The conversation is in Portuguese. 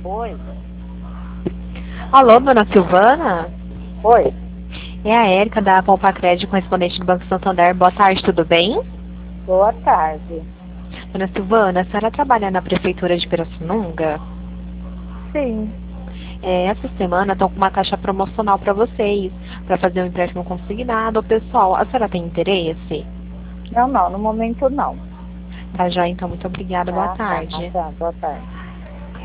Oi. Alô, dona Silvana? Oi. É a Érica da Poupa Crédito, correspondente do Banco Santander. Boa tarde, tudo bem? Boa tarde. Dona Silvana, a senhora trabalha na Prefeitura de Pirassununga? Sim. Essa semana estão com uma taxa promocional para vocês, para fazer um empréstimo consignado ao pessoal. A senhora tem interesse? Não, no momento não. Tá já, então, muito obrigada. Boa Tá, tarde. boa tarde.